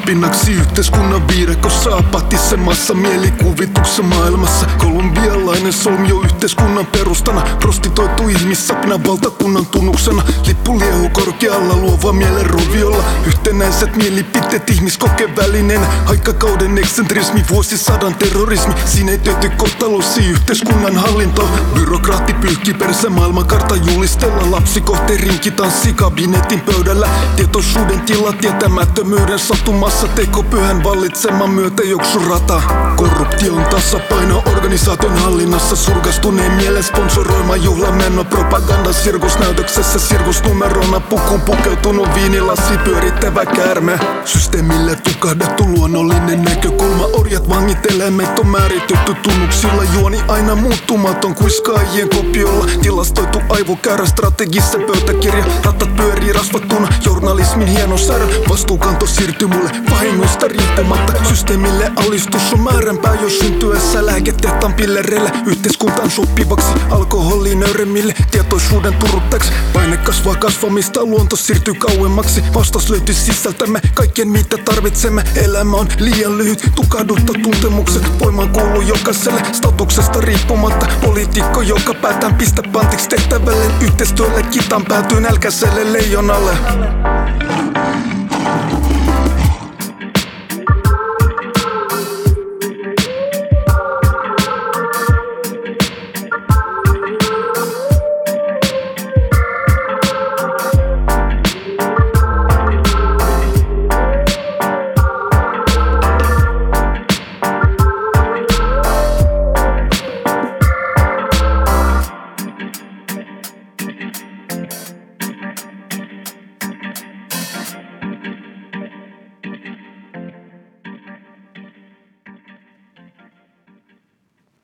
pinnaksi yhteiskunnan viidakossa, apatissemassa mielikuvituksessa maailmassa. Kolumbialainen solmio yhteiskunnan perustana, prostitoitu ihmissapina valtakunnan tunnuksena. Lippuliehu korkealla, luova mielen roviolla, yhtenäiset mielipiteet ihmiskokevälineenä. Aikakauden eksentrismi, vuosisadan terrorismi, siinä ei töity kohtalosi yhteiskunnan hallinto. Byrokraatti pyyhki persä maailmankartta julistella, lapsi kohti rinki tanssi kabinetin pöydällä. Tietoisuuden tila tietämättömyyden satumassa, tekopyhän vallitseman myötä joksurata. Korruption tasapaino organisaation hallinnassa, surkastuneen mielen sponsoroima juhlamenno. Propaganda sirkusnäytöksessä, sirkusnumerona pukuun pukeutunut viinilasi pyörittävä käärme. Systeemille tukahdettu luonnollinen näkökulma, orjat vangittelee, meitä on määritetty tunnuksilla. Juoni aina muuttumaton kuiskaajien kopiolla, tilastoitu aivokäärä strategissa pöytäkirja. Ratat pyörii rasvattuna, journalismin hieno särö. Vastuukanto siirtyy mulle vahingoista riippumatta. Systeemille alistus on määränpää jo syntyessä. Lääketehtaan pillereillä yhteiskuntaan sopivaksi, alkoholiin nöyremmille tietoisuuden turruttaksi. Paine kasvaa kasvamista, luonto siirtyy kauemmaksi. Vastaus löytyy sisältämme kaiken mitä tarvitsemme. Elämä on liian lyhyt, tukahdutta tuntemukset. Voimaan kuuluu jokaiselle statuksesta riippumatta. Poliitikko joka päätään pistä pantiksi tehtävälle. Yhteistyölle kitaan päätyy nälkäiselle leijonalle.